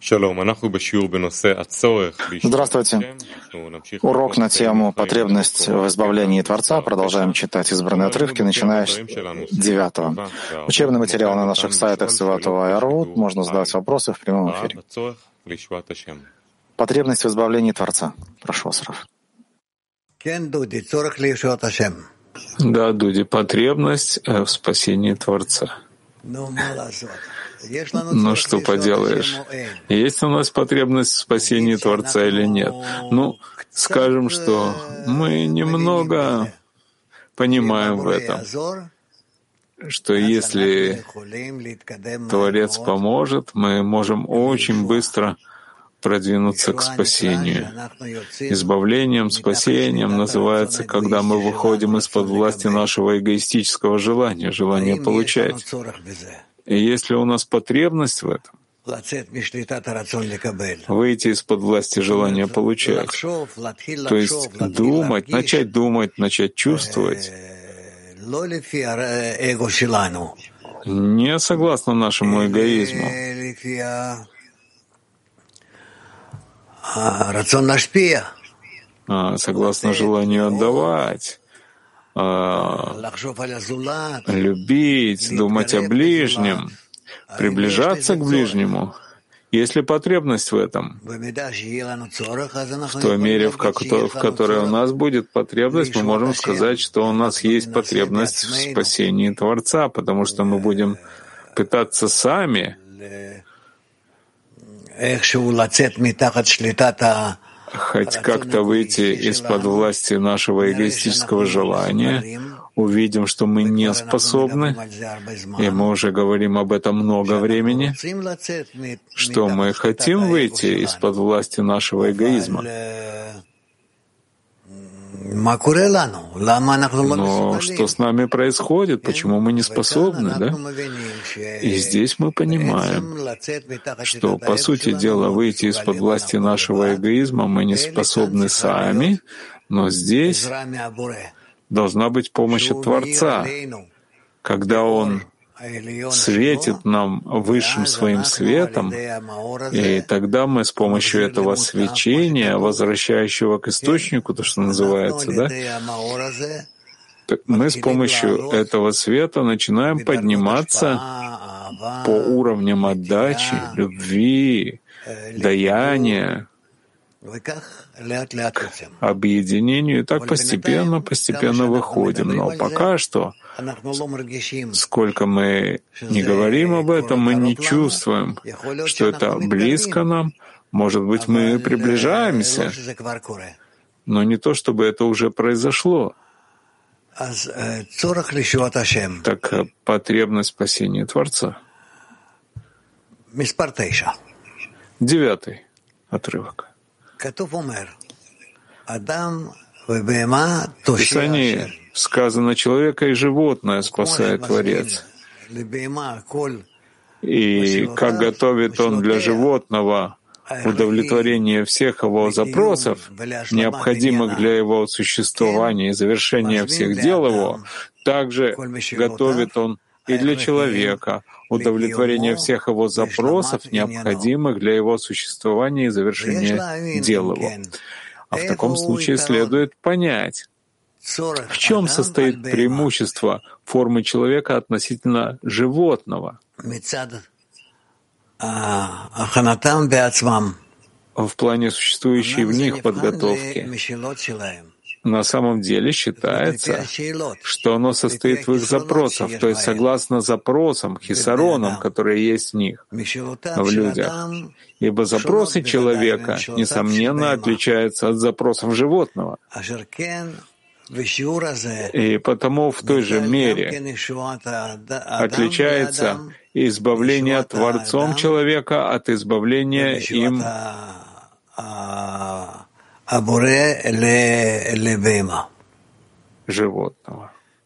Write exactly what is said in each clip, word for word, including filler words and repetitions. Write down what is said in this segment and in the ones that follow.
Здравствуйте. Урок на тему «Потребность в избавлении Творца». Продолжаем читать избранные отрывки, начиная с девятого. Учебный материал на наших сайтах Святого и Арвут. Можно задавать вопросы в прямом эфире. Потребность в избавлении Творца. Прошу вас, Раф. Да, Дуди, потребность в спасении Творца. Ну, что поделаешь? Есть у нас потребность в спасении Творца или нет? Ну, скажем, что мы немного понимаем в этом, что если Творец поможет, мы можем очень быстро продвинуться к спасению. Избавлением, спасением называется, когда мы выходим из-под власти нашего эгоистического желания, желания получать. И если у нас потребность в этом, выйти из-под власти желания получать, то есть думать, начать думать, начать чувствовать, не согласно нашему эгоизму, а согласно желанию отдавать, любить, думать о ближнем, приближаться к ближнему. Есть ли потребность в этом? В той мере, в которой у нас будет потребность, мы можем сказать, что у нас есть потребность в спасении Творца, потому что мы будем пытаться сами хоть как-то выйти из-под власти нашего эгоистического желания, увидим, что мы не способны, и мы уже говорим об этом много времени, что мы хотим выйти из-под власти нашего эгоизма. Но что с нами происходит? Почему мы не способны, да? И здесь мы понимаем, что, по сути дела, выйти из-под власти нашего эгоизма мы не способны сами, но здесь должна быть помощь от Творца, когда Он светит нам высшим своим светом, и тогда мы с помощью этого свечения, возвращающего к источнику, то, что называется, да, мы с помощью этого света начинаем подниматься по уровням отдачи, любви, даяния, к объединению, и так постепенно, постепенно выходим. Но пока что, сколько мы не говорим об этом, мы не чувствуем, что это близко нам. Может быть, мы приближаемся, но не то, чтобы это уже произошло. Так потребность спасения Творца. Девятый отрывок. В Писании сказано, человека и животное спасает Творец. И как готовит Он для животного удовлетворение всех его запросов, необходимых для его существования и завершения всех дел его, также готовит Он и для человека удовлетворение всех его запросов, необходимых для его существования и завершения дел его. А в таком случае следует понять, в чем состоит преимущество формы человека относительно животного. В плане существующей в них подготовки. На самом деле считается, что оно состоит в их запросах, то есть согласно запросам, хисаронам, которые есть в них, в людях. Ибо запросы человека, несомненно, отличаются от запросов животного. И потому в той же мере отличается избавление Творцом человека от избавления им животного.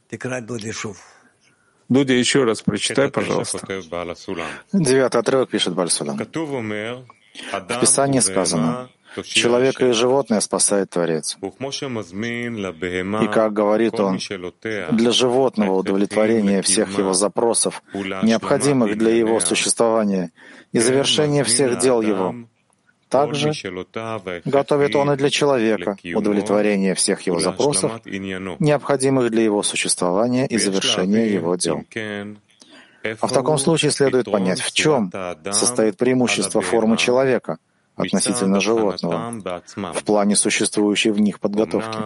Дудя, еще раз прочитай, пожалуйста. Девятый отрывок пишет Баль Сулам. В Писании сказано, Человека и животное спасает Творец. И, как говорит он, для животного удовлетворение всех его запросов, необходимых для его существования, и завершение всех дел его. Также готовит он и для человека удовлетворение всех его запросов, необходимых для его существования и завершения его дел. А в таком случае следует понять, в чем состоит преимущество формы человека относительно животного в плане существующей в них подготовки.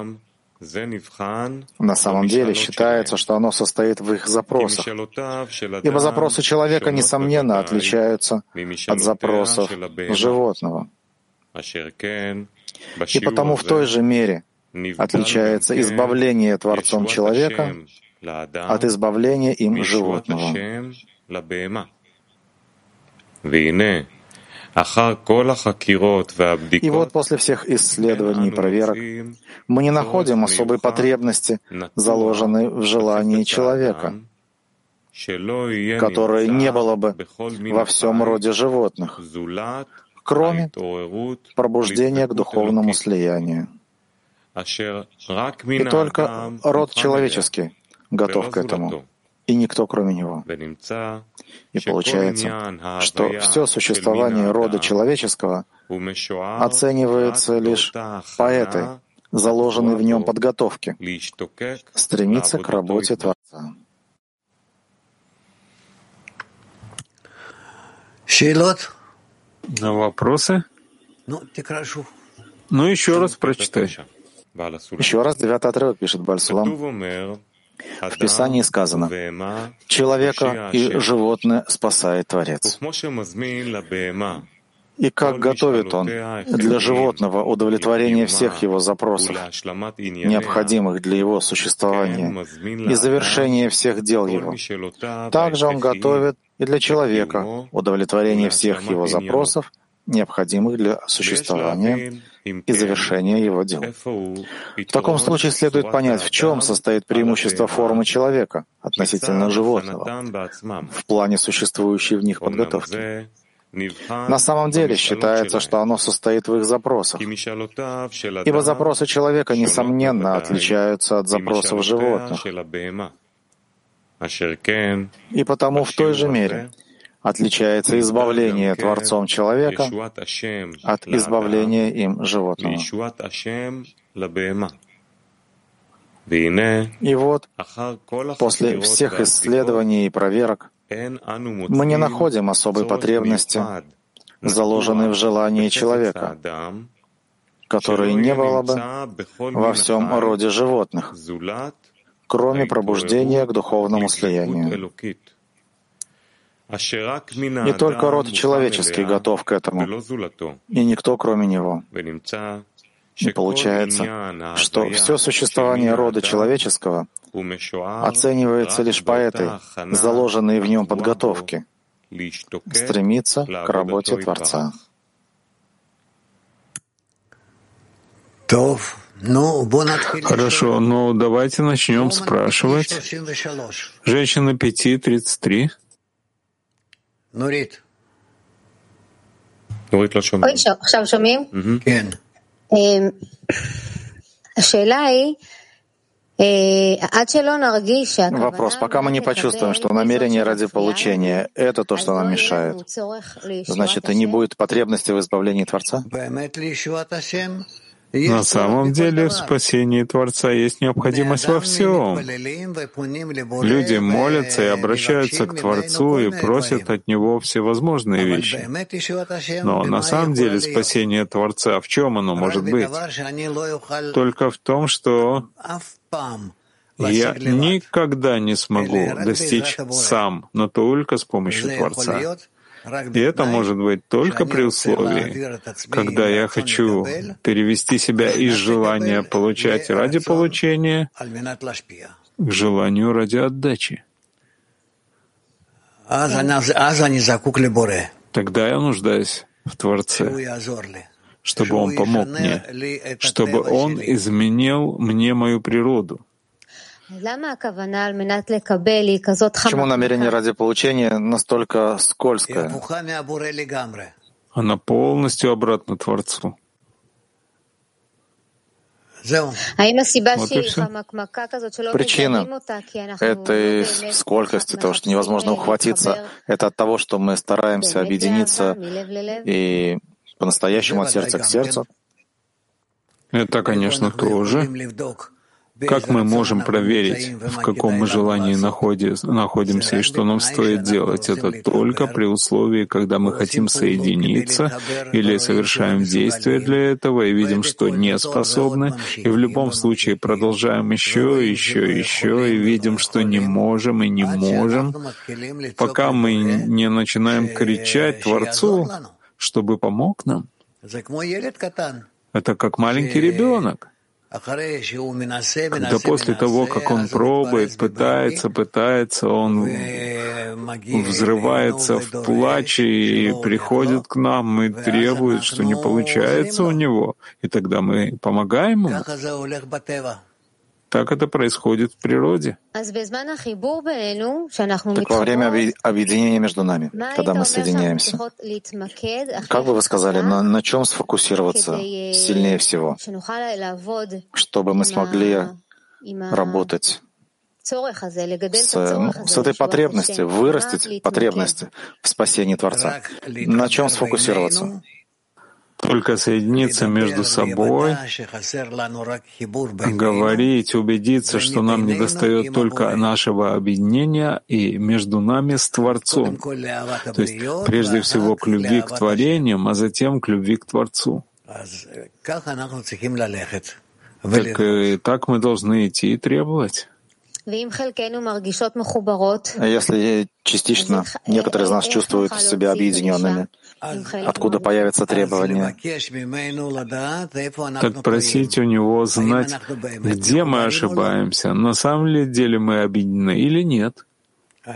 На самом деле считается, что оно состоит в их запросах, ибо запросы человека, несомненно, отличаются от запросов животного. И потому в той же мере отличается избавление Творцом человека от избавления им животного. И вот после всех исследований и проверок мы не находим особой потребности, заложенной в желании человека, которой не было бы во всем роде животных, кроме пробуждения к духовному слиянию. И только род человеческий готов к этому, и никто кроме него. И получается, что все существование рода человеческого оценивается лишь по этой, заложенной в нем подготовке, стремиться к работе Творца. На вопросы? Ну, еще раз прочитай. Еще раз девятый отрывок пишет Бааль Сулам. В Писании сказано: «Человека и животное спасает Творец». И как готовит Он для животного удовлетворение всех его запросов, необходимых для его существования, и завершение всех дел его, также Он готовит и для человека удовлетворение всех его запросов, необходимых для существования и завершения его дел. В таком случае следует понять, в чем состоит преимущество формы человека относительно животного в плане существующей в них подготовки. На самом деле считается, что оно состоит в их запросах, ибо запросы человека, несомненно, отличаются от запросов животных. И потому в той же мере отличается избавление Творцом человека от избавления им животного. И вот, после всех исследований и проверок, мы не находим особой потребности, заложенной в желании человека, которой не было бы во всем роде животных, кроме пробуждения к духовному слиянию. И только род человеческий готов к этому, и никто кроме него. И получается, что все существование рода человеческого оценивается лишь по этой, заложенной в нем подготовке, стремиться к работе Творца. Хорошо, но давайте начнем спрашивать. Женщина пяти тридцать три. נורית. נורית לא שומעים. עכשיו שומעים? כן. השאלה היא, עד שלא נרגיש שהכוונה... Вопрос. Пока мы не почувствуем, что намерение ради получения — это то, что нам мешает, значит, и не будет потребности в избавлении Творца? На самом деле в спасении Творца есть необходимость во всем. Люди молятся и обращаются к Творцу и просят от Него всевозможные вещи. Но на самом деле спасение Творца, в чем оно может быть? Только в том, что я никогда не смогу достичь сам, но только с помощью Творца. И это может быть только при условии, когда я хочу перевести себя из желания получать ради получения к желанию ради отдачи. Тогда я нуждаюсь в Творце, чтобы Он помог мне, чтобы Он изменил мне мою природу. Почему намерение ради получения настолько скользкое? Она полностью обратна Творцу. Вот и все. Причина этой сколькости, того, что невозможно ухватиться, это от того, что мы стараемся объединиться и по-настоящему от сердца к сердцу. Это, конечно, тоже. Как мы можем проверить, в каком мы желании находимся и что нам стоит делать? Это только при условии, когда мы хотим соединиться или совершаем действия для этого и видим, что не способны, и в любом случае продолжаем еще, еще, еще, и видим, что не можем и не можем, пока мы не начинаем кричать Творцу, чтобы помог нам. Это как маленький ребенок. Когда после того, как он пробует, пытается, пытается, он взрывается в плаче и приходит к нам и требует, что не получается у него, и тогда мы помогаем ему. Так это происходит в природе. Так во время объединения между нами, когда мы соединяемся, как бы вы сказали, на, на чем сфокусироваться сильнее всего, чтобы мы смогли работать с, с этой потребностью, вырастить потребности в спасении Творца? На чем сфокусироваться? Только соединиться между собой, говорить, убедиться, что нам недостает только нашего объединения и между нами с Творцом. То есть прежде всего к любви к творениям, а затем к любви к Творцу. Так, и так мы должны идти и требовать. А если частично некоторые из нас чувствуют себя объединенными, откуда появятся требования? Так просить у него знать, где мы ошибаемся, на самом ли деле мы объединены или нет. Я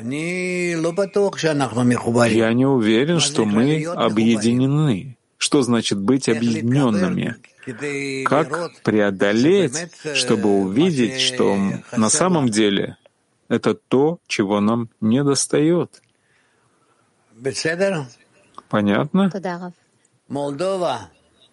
не уверен, что мы объединены. Что значит быть объединенными? Как преодолеть, чтобы увидеть, что на самом деле это то, чего нам недостает? Понятно? Молдова.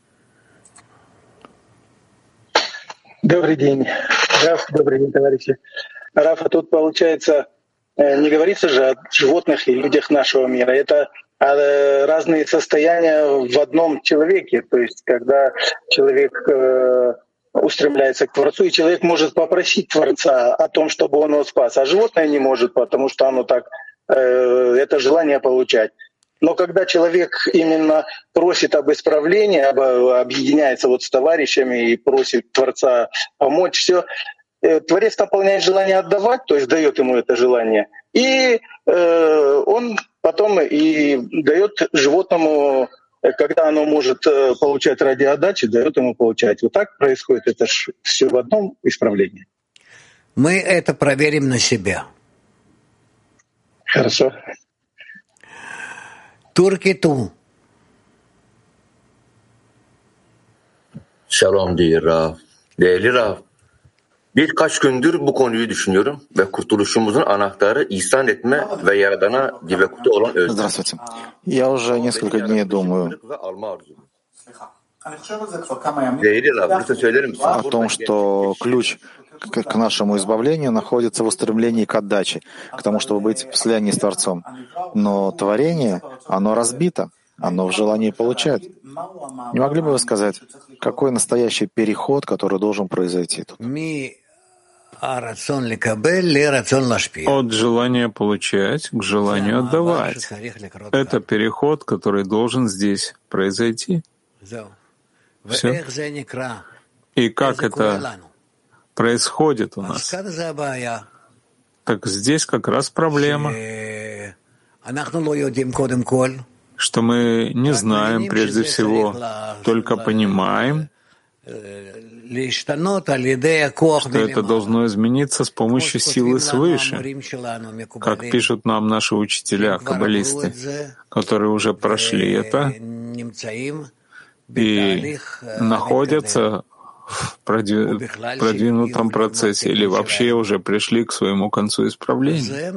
Добрый день, Раф, добрый день, товарищи. Раф, а тут, получается, не говорится же о животных и людях нашего мира. Это разные состояния в одном человеке. То есть, когда человек устремляется к Творцу, и человек может попросить Творца о том, чтобы он его спас, а животное не может, потому что оно так это желание получать. Но когда человек именно просит об исправлении, об, объединяется вот с товарищами и просит Творца помочь, все, Творец наполняет желание отдавать, то есть дает ему это желание, и э, он потом и дает животному, когда оно может получать ради отдачи, дает ему получать. Вот так происходит, это ж все в одном исправлении. Мы это проверим на себя. Хорошо. Turkitu. Şalom diyor Raf. Değerli Raf, birkaç gündür bu konuyu düşünüyorum ve kurtuluşumuzun anahtarı ihsan etme ve Yaradan'a dibekutu olan özlem. Здравствуйте. Я уже несколько дней думаю Değerli Raf, lütfen söyler misin? о том, что ключ к, к нашему избавлению находится в устремлении к отдаче, к тому, чтобы быть в слиянии с Творцом. Но творение, оно разбито, оно в желании получать. Не могли бы вы сказать, какой настоящий переход, который должен произойти тут? От желания получать к желанию отдавать. Это переход, который должен здесь произойти. Все. И как это происходит у нас? Так здесь как раз проблема, что мы не знаем прежде всего, только понимаем, что это должно измениться с помощью силы свыше, как пишут нам наши учителя, каббалисты, которые уже прошли это и находятся в продвинутом процессе или вообще уже пришли к своему концу исправления.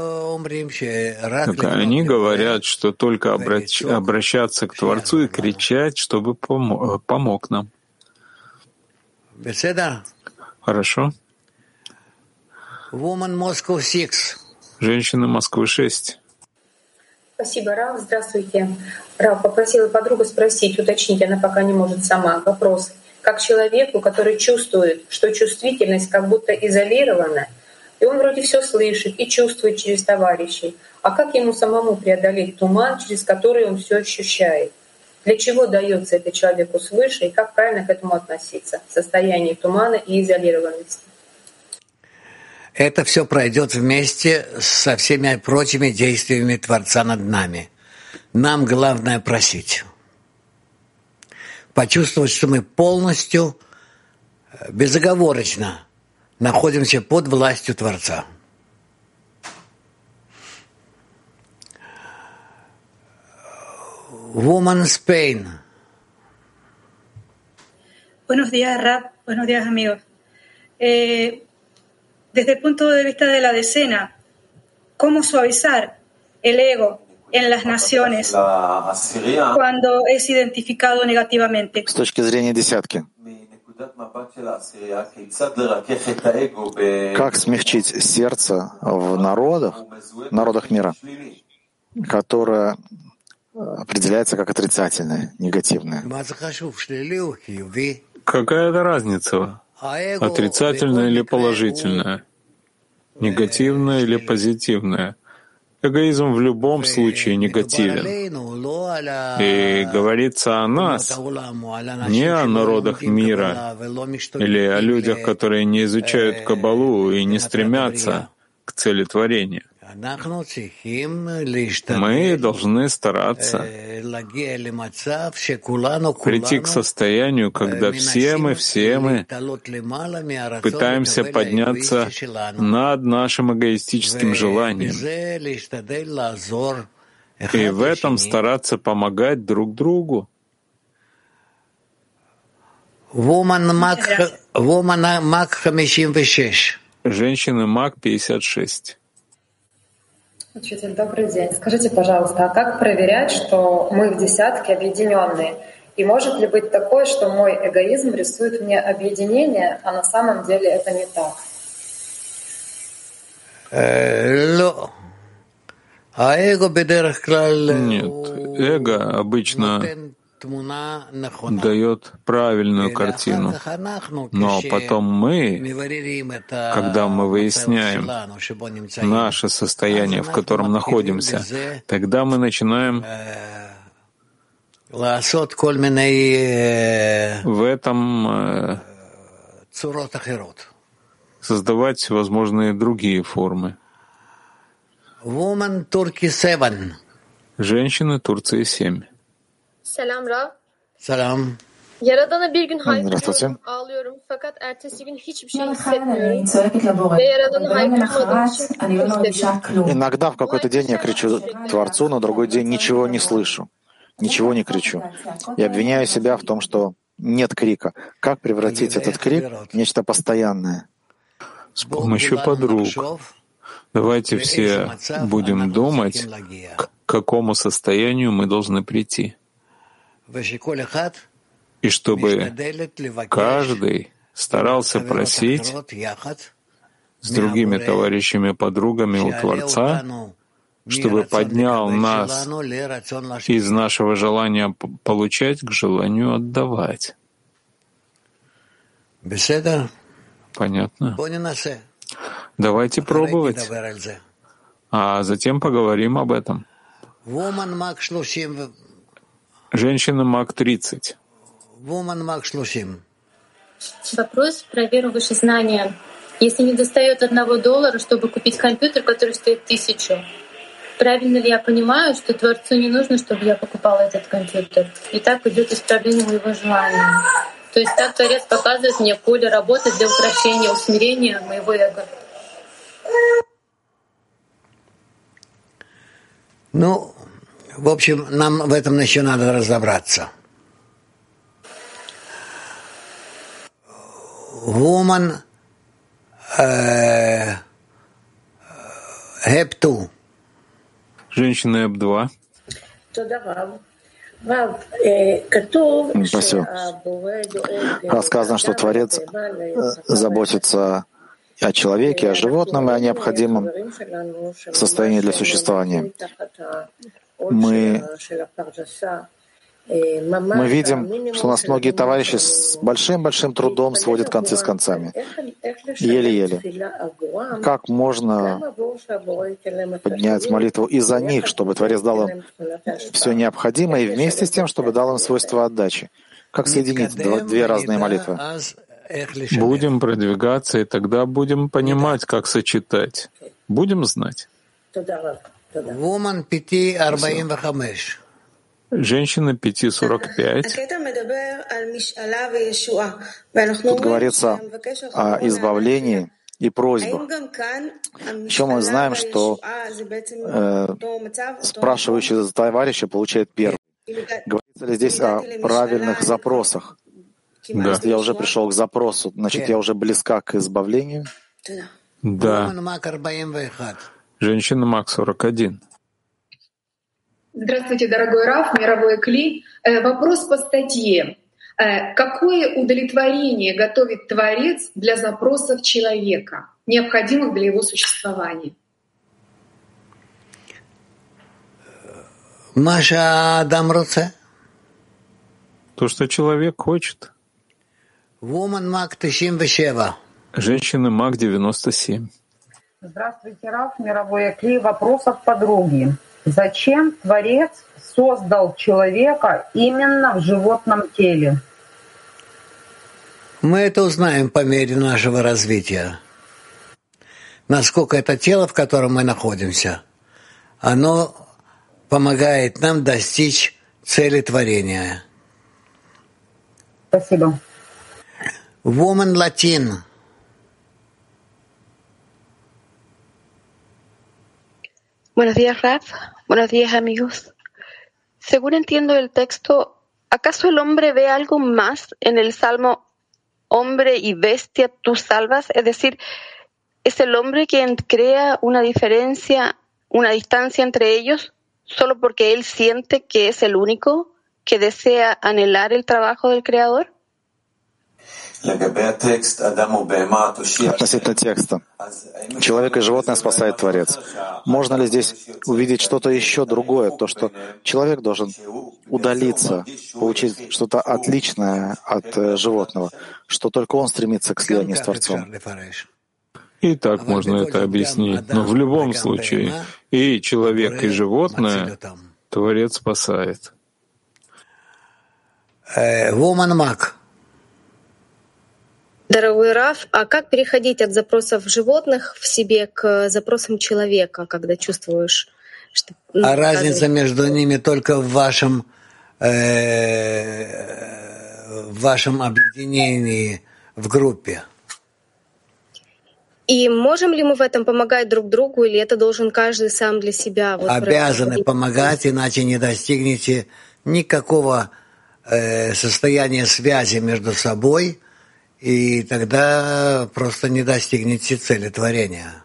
Так они говорят, что только обращ... обращаться к Творцу и кричать, чтобы пом... помог нам. Хорошо. Woman Moscow six. Женщины Москвы шесть. Спасибо, Рав. Здравствуйте. Рав, попросила подругу спросить, уточнить, она пока не может сама. Вопрос. Как человеку, который чувствует, что чувствительность как будто изолирована, и он вроде все слышит и чувствует через товарищей, а как ему самому преодолеть туман, через который он все ощущает? Для чего дается это человеку свыше и как правильно к этому относиться в состоянии тумана и изолированности? Это все пройдет вместе со всеми прочими действиями Творца над нами. Нам главное просить. Почувствовать, что мы полностью, безоговорочно находимся под властью Творца. Woman Spain. Buenos días, Rab. Buenos días, amigos. Eh, desde el punto de vista de la decena, ¿cómo suavizar el ego en las naciones cuando es identificado negativamente? С точки зрения десятки. Как смягчить сердце в народах, народах мира, которое определяется как отрицательное, негативное? Какая-то разница? Отрицательное или положительное? Негативное или позитивное? Эгоизм в любом случае негативен. И говорится о нас, не о народах мира или о людях, которые не изучают Каббалу и не стремятся к цели творения. Мы должны стараться прийти к состоянию, когда все мы, все мы пытаемся подняться над нашим эгоистическим желанием и в этом стараться помогать друг другу. Женщины МАК пятьдесят шесть. Учитель, добрый день. Скажите, пожалуйста, а как проверять, что мы в десятке объединенные? И может ли быть такое, что мой эгоизм рисует мне объединение, а на самом деле это не так? Нет, эго обычно дает правильную картину, но потом мы, когда мы выясняем наше состояние, в котором находимся, тогда мы начинаем в этом создавать всевозможные другие формы. Женщины Турции семь. Selam Rav. Selam. Yaradana bir gün haykırıyorum, ağlıyorum fakat ertesi gün hiçbir şey hissetmiyorum. Ve Yaradan'ı haykırmadığım için hissediyorum. Иногда в какой-то день я кричу Творцу, на другой день ничего не слышу, ничего не кричу. И обвиняю себя в том, что нет крика. Как превратить этот крик в нечто постоянное? С помощью подруг. Давайте все будем думать, к какому состоянию мы должны прийти. И чтобы каждый старался просить с другими товарищами, подругами у Творца, чтобы поднял нас из нашего желания получать к желанию отдавать. Понятно? Давайте пробовать, а затем поговорим об этом. Женщина МАК тридцать. Вопрос про веру выше знания. Если не достает одного доллара, чтобы купить компьютер, который стоит тысячу, правильно ли я понимаю, что Творцу не нужно, чтобы я покупала этот компьютер? И так идет исправление моего желания. То есть так Творец показывает мне поле работы для укрощения, усмирения моего эго. Ну, в общем, нам в этом еще надо разобраться. Woman э, эп два. Женщина эп два. Туда, Рав. Спасибо. Рассказано, что Творец заботится о человеке, о животном и о необходимом состоянии для существования. Мы, мы видим, что у нас многие товарищи с большим-большим трудом сводят концы с концами. Еле-еле. Как можно поднять молитву и за них, чтобы Творец дал им все необходимое, и вместе с тем, чтобы дал им свойство отдачи? Как соединить две разные молитвы? Будем продвигаться, и тогда будем понимать, как сочетать. Будем знать. Женщина пяти сорок пять. Тут говорится о избавлении и просьбах. Еще мы знаем, что э, спрашивающий за товарища получает первый. Говорится ли здесь о правильных запросах? Да. Если я уже пришел к запросу, значит, я уже близка к избавлению? Да. Женщина Мак сорок один. Здравствуйте, дорогой Раф, мировой Кли. Э, вопрос по статье. Э, какое удовлетворение готовит Творец для запросов человека, необходимых для его существования? Маша Адамруце. То, что человек хочет. Woman Мак девяносто семь. Женщина Мак девяносто семь. Здравствуйте, Раф, мировой Кли. Вопрос от подруги. Зачем Творец создал человека именно в животном теле? Мы это узнаем по мере нашего развития. Насколько это тело, в котором мы находимся, оно помогает нам достичь цели творения. Спасибо. Woman Latin. Buenos días, Raf. Buenos días, amigos. Según entiendo el texto, ¿acaso el hombre ve algo más en el salmo hombre y bestia tú salvas? Es decir, ¿es el hombre quien crea una diferencia, una distancia entre ellos, solo porque él siente que es el único que desea anhelar el trabajo del Creador? Относительно текста. Человек и животное спасает Творец. Можно ли здесь увидеть что-то еще другое, то, что человек должен удалиться, получить что-то отличное от животного, что только он стремится к слиянию с Творцом? И так можно это объяснить. Но в любом случае и человек, и животное Творец спасает. Woman Мак. Дорогой Раф, а как переходить от запросов животных в себе к запросам человека, когда чувствуешь, что... А разница между ними только в вашем, э, в вашем объединении в группе. И можем ли мы в этом помогать друг другу, или это должен каждый сам для себя? Вот обязаны помогать, иначе не достигнете никакого э, состояния связи между собой, и тогда просто не достигнете цели творения.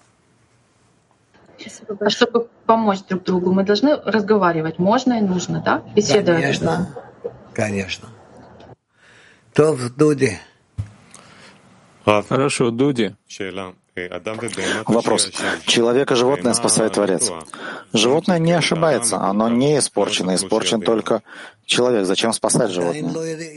А чтобы помочь друг другу, мы должны разговаривать. Можно и нужно, да? Беседовать. Конечно, конечно. То в Дуди. Хорошо, Дуди. Вопрос. Человек и животное спасает Творец. Животное не ошибается, оно не испорчено. Испорчен только человек. Зачем спасать животное?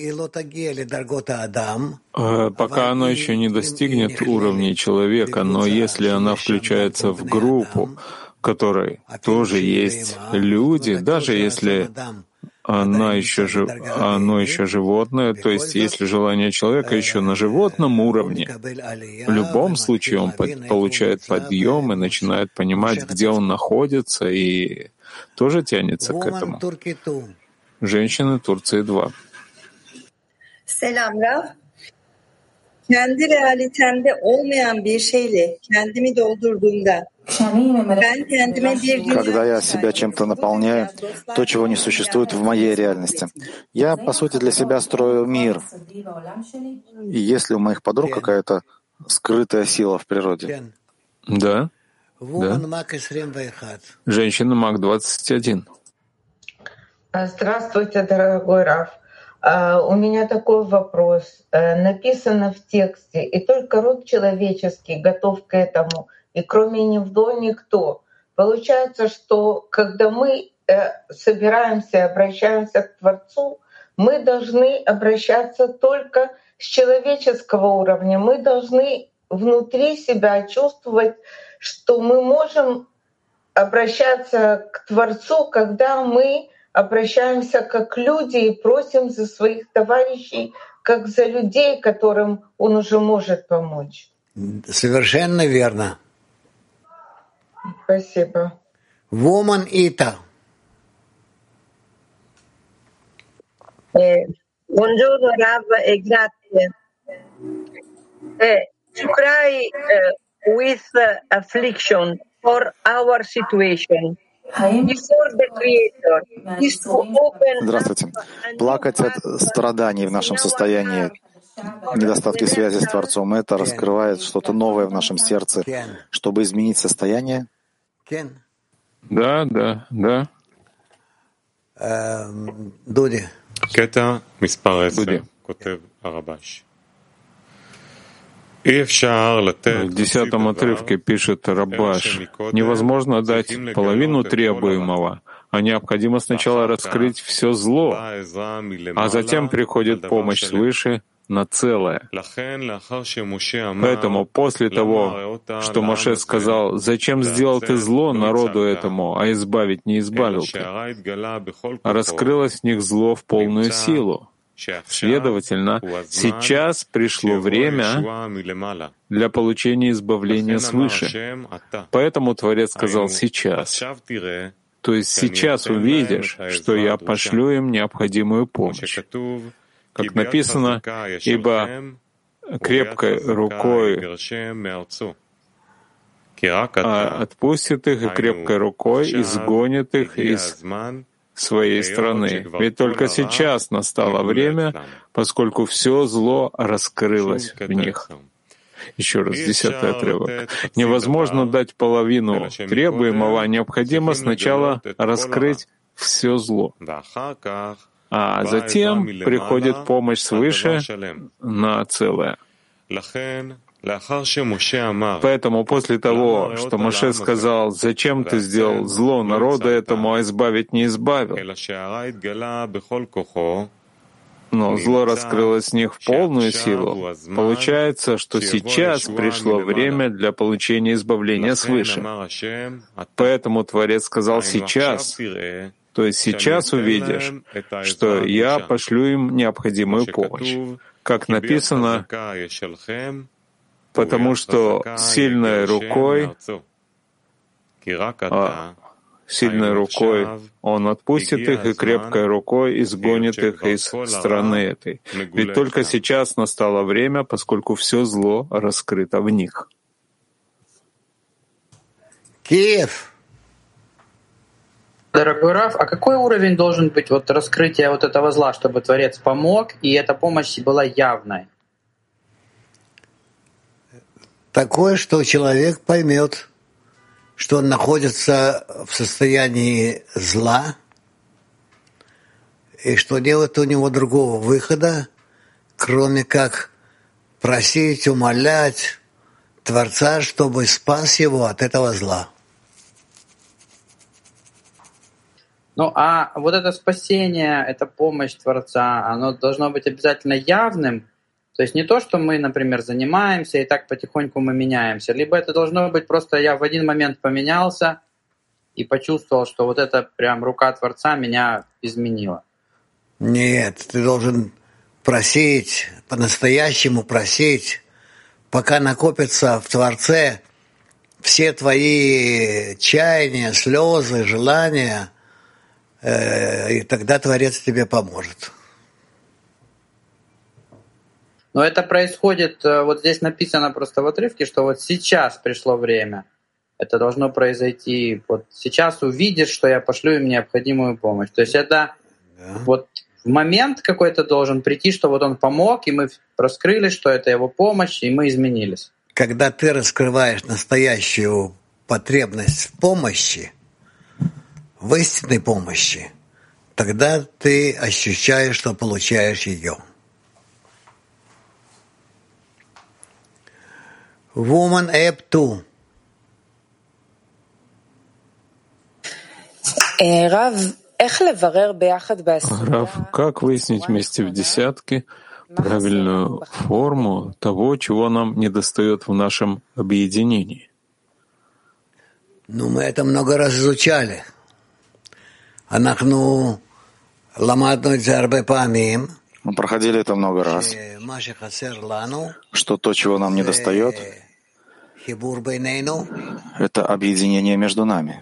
Пока оно еще не достигнет уровня человека, но если она включается в группу, в которой тоже есть люди, даже если она еще жив... оно еще животное, то есть если желание человека еще на животном уровне, в любом случае он под... получает подъем и начинает понимать, где он находится, и тоже тянется к этому. Женщины Турции два. Selam Raf. Kendi realitemde olmayan bir şeyle kendimi doldurduğumda когда я себя чем-то наполняю, то, чего не существует в моей реальности. Я, по сути, для себя строю мир. И есть ли у моих подруг какая-то скрытая сила в природе? Да. Да. Женщина Мак двадцать один. Здравствуйте, дорогой Раф. У меня такой вопрос. Написано в тексте, и только род человеческий готов к этому, и кроме него никто. Получается, что когда мы собираемся, обращаемся к Творцу, мы должны обращаться только с человеческого уровня. Мы должны внутри себя чувствовать, что мы можем обращаться к Творцу, когда мы обращаемся как люди и просим за своих товарищей, как за людей, которым Он уже может помочь. Совершенно верно. Спасибо. Woman Ita. Eh, buongiorno Rav e grazie. Eh, to cry uh, with uh, affliction for our situation. Здравствуйте. Плакать от страданий в нашем состоянии, недостатки связи с Творцом, это раскрывает что-то новое в нашем сердце, чтобы изменить состояние? Да, да, да. Дуди. Дуди. В десятом отрывке пишет Рабаш: невозможно дать половину требуемого, а необходимо сначала раскрыть все зло, а затем приходит помощь свыше на целое. Поэтому после того, что Моше сказал: «Зачем сделал ты зло народу этому, а избавить не избавил ты?», раскрылось в них зло в полную силу. Следовательно, сейчас пришло время для получения избавления свыше. Поэтому Творец сказал «сейчас». То есть сейчас увидишь, что я пошлю им необходимую помощь. Как написано, ибо крепкой рукой отпустит их, и крепкой рукой изгонит их из своей страны. Ведь только сейчас настало время, поскольку все зло раскрылось в них. Еще раз, десятый отрывок. Невозможно дать половину требуемого, необходимо сначала раскрыть все зло. А затем приходит помощь свыше на целое. Поэтому после того, что Моше сказал: «Зачем ты сделал зло народу этому, а избавить не избавил?», но зло раскрылось в них в полную силу, получается, что сейчас пришло время для получения избавления свыше. Поэтому Творец сказал «сейчас», то есть сейчас увидишь, что я пошлю им необходимую помощь. Как написано, потому что сильной рукой, а, сильной рукой Он отпустит их, и крепкой рукой изгонит их из страны этой. Ведь только сейчас настало время, поскольку все зло раскрыто в них. Киев. Дорогой Раф, а какой уровень должен быть вот раскрытия вот этого зла, чтобы Творец помог, и эта помощь была явной? Такое, что человек поймет, что он находится в состоянии зла, и что нет у него другого выхода, кроме как просить, умолять Творца, чтобы спас его от этого зла. Ну а вот это спасение, эта помощь Творца, оно должно быть обязательно явным. То есть не то, что мы, например, занимаемся, и так потихоньку мы меняемся. Либо это должно быть просто я в один момент поменялся и почувствовал, что вот эта прям рука Творца меня изменила. Нет, ты должен просить, по-настоящему просить, пока накопятся в Творце все твои чаяния, слезы, желания, и тогда Творец тебе поможет. Но это происходит, вот здесь написано просто в отрывке, что вот сейчас пришло время. Это должно произойти. Вот сейчас увидишь, что я пошлю им необходимую помощь. То есть это да. Вот в момент какой-то должен прийти, что вот он помог, и мы раскрыли, что это его помощь, и мы изменились. Когда ты раскрываешь настоящую потребность в помощи, в истинной помощи, тогда ты ощущаешь, что получаешь ее. Woman App два. Рав, как выяснить вместе в десятке правильную форму того, чего нам недостает в нашем объединении? Ну, мы это много раз изучали. Мы проходили это много раз, что то, чего нам недостает, это объединение между нами.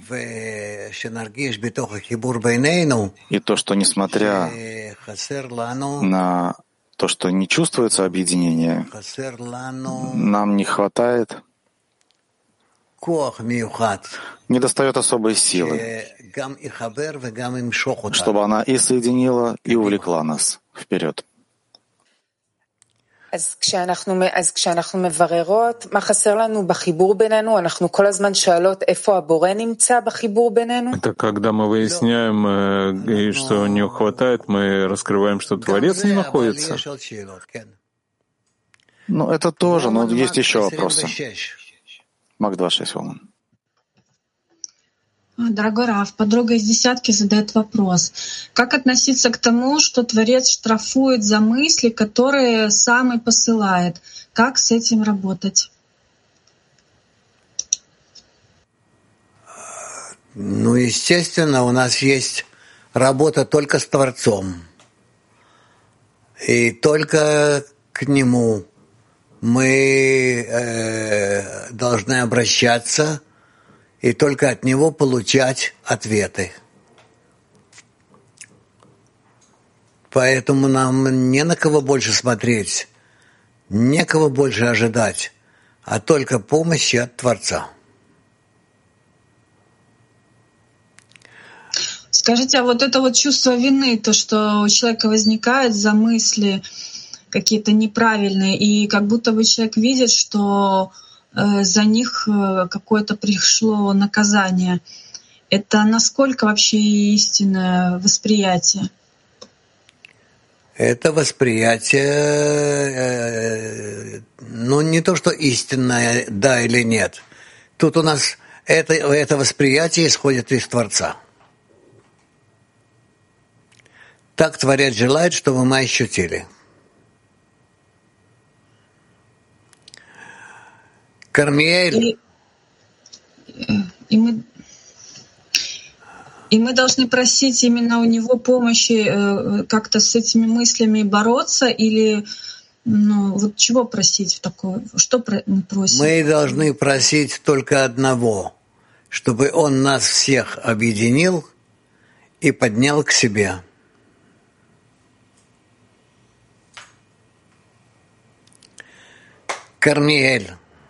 И то, что несмотря на то, что не чувствуется объединение, нам не хватает, недостает особой силы, чтобы она и соединила, и увлекла нас вперед. אז כשאנחנו, אז כשאנחנו מבררות מה חסר לנו בחיבור בינינו, אנחנו כל הזמן שואלות איפה הבורא נמצא בחיבור בינינו? Это когда мы выясняем, что не хватает, мы раскрываем, что Творец не находится. Ну, это тоже, но есть еще вопросы. Мак двадцать шесть, Волан. Дорогой Рав, подруга из десятки задает вопрос. Как относиться к тому, что Творец штрафует за мысли, которые сам и посылает? Как с этим работать? Ну, естественно, у нас есть работа только с Творцом. И только к Нему мы э, должны обращаться и только от него получать ответы. Поэтому нам не на кого больше смотреть, некого больше ожидать, а только помощи от Творца. Скажите, а вот это вот чувство вины, то, что у человека возникает за мысли какие-то неправильные, и как будто бы человек видит, что за них какое-то пришло наказание. Это насколько вообще истинное восприятие? Это восприятие, ну, не то, что истинное, да или нет. Тут у нас это, это восприятие исходит из Творца. Так Творец желает, чтобы мы ощутили. Кармиэль. И, и, мы, и мы должны просить именно у него помощи э, как-то с этими мыслями бороться, или ну, вот чего просить в такое? Что мы просим? Мы должны просить только одного, чтобы он нас всех объединил и поднял к себе. Кармиэль.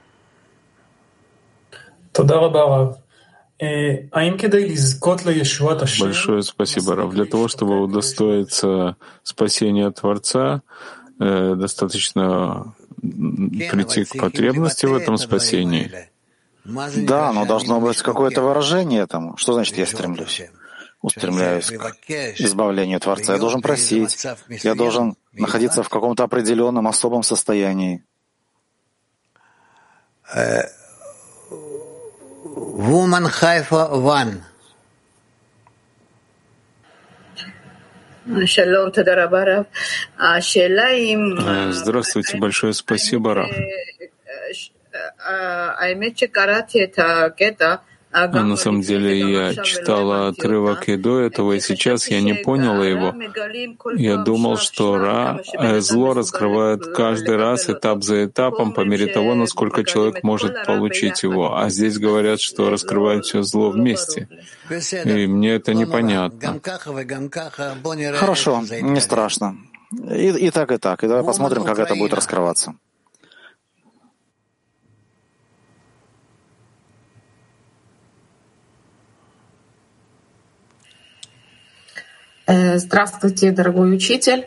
Большое спасибо, Рав. Для того, чтобы удостоиться спасения Творца, э, достаточно прийти к потребности в этом спасении. Да, но должно быть какое-то выражение этому. Что значит «я стремлюсь»? Устремляюсь к избавлению Творца. Я должен просить, я должен находиться в каком-то определенном особом состоянии. Woman Haifa One. Здравствуйте, большое спасибо, Рав. На самом деле я читала отрывок и до этого, и сейчас я не поняла его. Я думал, что Ра, зло раскрывает каждый раз этап за этапом по мере того, насколько человек может получить его. А здесь говорят, что раскрывает все зло вместе. И мне это непонятно. Хорошо, не страшно. И, и так, и так. И давай посмотрим, как это будет раскрываться. Здравствуйте, дорогой учитель.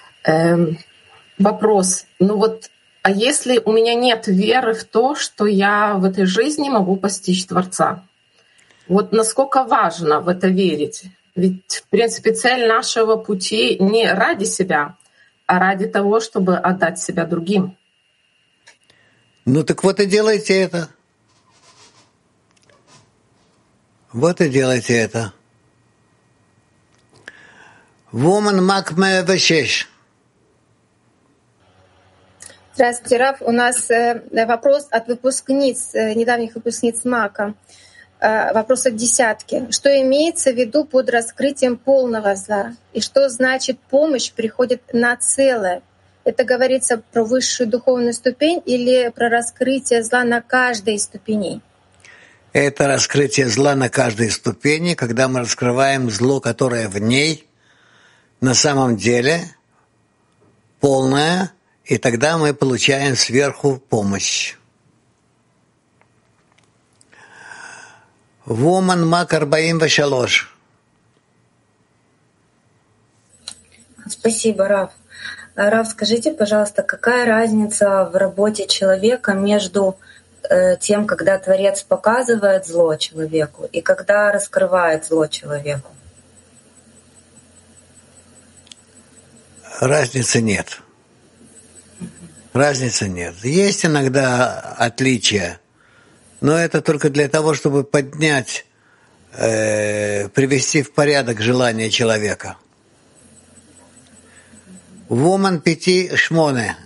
Вопрос. Ну вот, а если у меня нет веры в то, что я в этой жизни могу постичь Творца? Вот насколько важно в это верить? Ведь, в принципе, цель нашего пути не ради себя, а ради того, чтобы отдать себя другим. Ну так вот и делайте это. Вот и делайте это. Woman Макме Вешеш. Здравствуйте, Рав. У нас вопрос от выпускниц, недавних выпускниц МАКа. Вопрос от десятки. Что имеется в виду под раскрытием полного зла? И что значит помощь приходит на целое? Это говорится про высшую духовную ступень или про раскрытие зла на каждой из ступеней? Это раскрытие зла на каждой ступени, когда мы раскрываем зло, которое в ней, на самом деле полное, и тогда мы получаем сверху помощь. Woman Мак Арбаим Вашалош. Спасибо, Рав. Рав, скажите, пожалуйста, какая разница в работе человека между э, тем, когда Творец показывает зло человеку, и когда раскрывает зло человеку? Разницы нет. Разницы нет. Есть иногда отличия, но это только для того, чтобы поднять, э, привести в порядок желание человека. Воман пяти шмоне.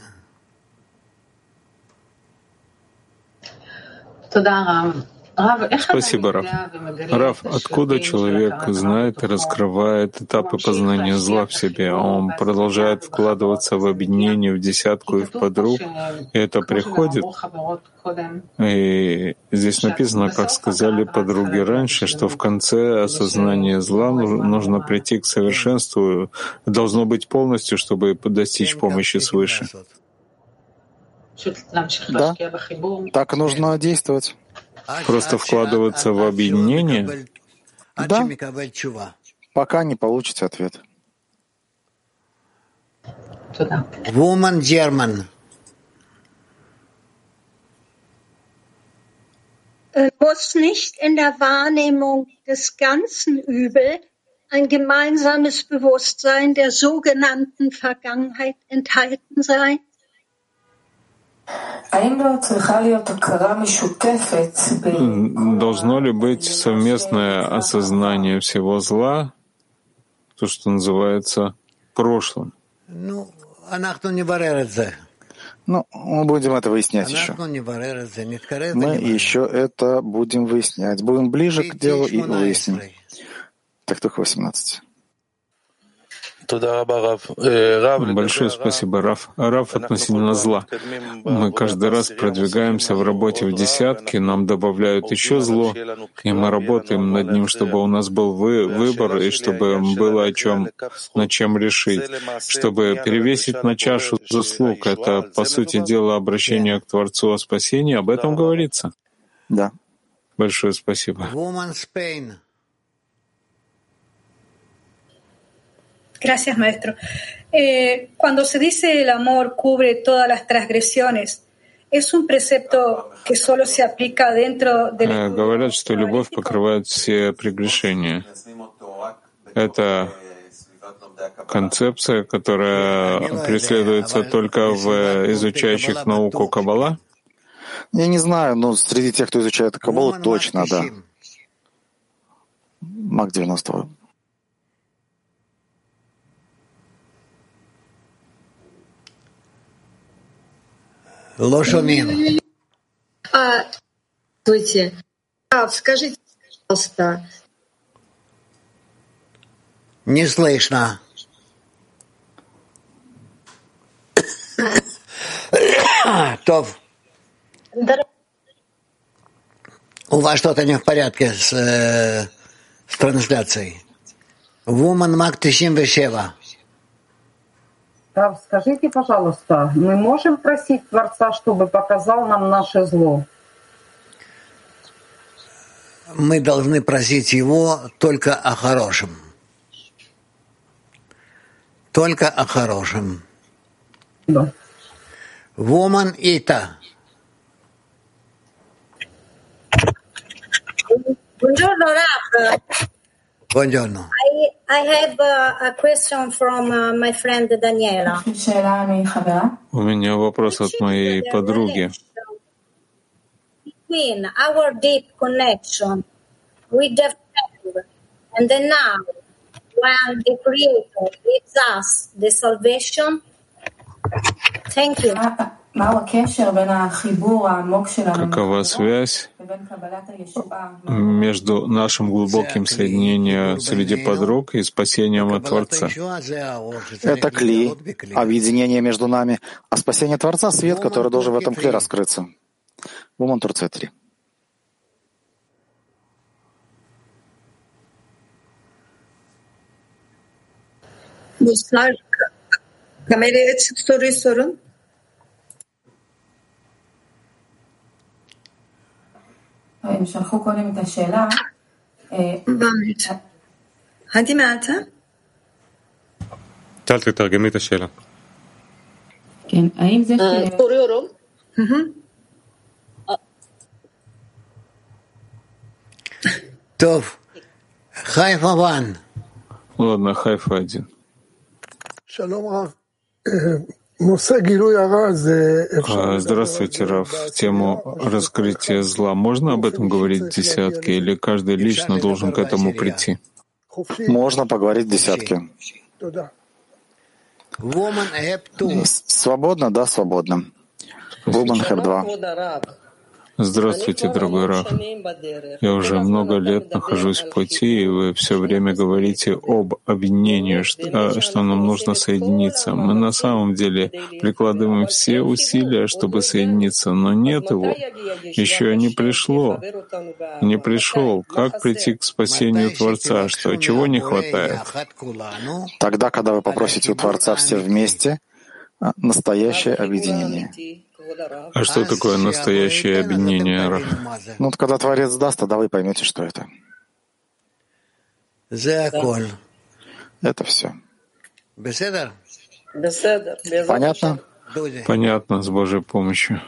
Спасибо, Рав. Рав, откуда человек знает и раскрывает этапы познания зла в себе? Он продолжает вкладываться в объединение, в десятку и в подруг, и это приходит. И здесь написано, как сказали подруги раньше, что в конце осознания зла нужно прийти к совершенству, должно быть полностью, чтобы достичь помощи свыше. Да, так нужно действовать. Просто вкладываться в объединение? Да, пока не получите ответ. Woman German. Muss nicht in der Wahrnehmung des ganzen Übel ein gemeinsames Bewusstsein der sogenannten Vergangenheit enthalten sein? Должно ли быть совместное осознание всего зла, то, что называется прошлым? Ну, мы будем это выяснять еще. Мы еще это будем выяснять. Будем ближе к делу и выясним. Так только восемнадцать. Большое спасибо, Рав. Рав относительно зла. Мы каждый раз продвигаемся в работе в десятке, нам добавляют еще зло, и мы работаем над ним, чтобы у нас был вы, выбор, и чтобы было о чем, над чем решить, чтобы перевесить на чашу заслуг. Это, по сути дела, обращение к Творцу о спасении. Об этом говорится? Да. Большое спасибо. Gracias, maestro. Eh, cuando se dice el amor cubre todas las transgresiones, ¿es un precepto que solo se aplica dentro del... Eh, говорят, что любовь покрывает все прегрешения. Это концепция, которая преследуется только в изучающих науку Каббала? Я не знаю, но среди тех, кто изучает Каббалу, точно, да. Мак девяносто. Лошомин. А, стойте. А, скажите, пожалуйста. Не слышно. Тов. У вас что-то не в порядке с, э, с трансляцией. Woman Мак Тишим-Вешева. Рав, скажите, пожалуйста, мы можем просить Творца, чтобы показал нам наше зло? Мы должны просить Его только о хорошем. Только о хорошем. Да. Woman Ита. Buongiorno, Rav. Buongiorno. Hai I have a, a question from uh, my friend Daniela. У меня вопрос от моей подруги. Between our deep connection with the friend and the now, when the Creator gives us the salvation. Thank you. Какова связь между нашим глубоким соединением среди подруг и спасением от Творца? Это кли, объединение между нами, а спасение Творца — свет, который должен в этом кли раскрыться. Вуман Турция три. Dostlar, kamerayı açıp soruyu sorun. הם שלחו קודם את השאלה. הדי מעטה? טל, תתרגמי את השאלה. כן, האם זה ש... Soruyorum. טוב, חיפה וואן. Ладно, Хайфа один. Здравствуйте, Рав. Тему раскрытия зла. Можно об этом говорить в десятке, или каждый лично должен к этому прийти? Можно поговорить в десятке. Свободно, да, свободно. Woman Have два. Здравствуйте, дорогой Рав. Я уже много лет нахожусь в пути, и вы все время говорите об объединении, что, что нам нужно соединиться. Мы на самом деле прикладываем все усилия, чтобы соединиться, но нет его. Еще не пришло. Не пришел. Как прийти к спасению Творца? Что, чего не хватает? Тогда, когда вы попросите у Творца все вместе, настоящее объединение. А что такое настоящее объединение, Рав? Ну, вот когда Творец даст, тогда вы поймете, что это. Это все. Понятно? Понятно, с Божьей помощью.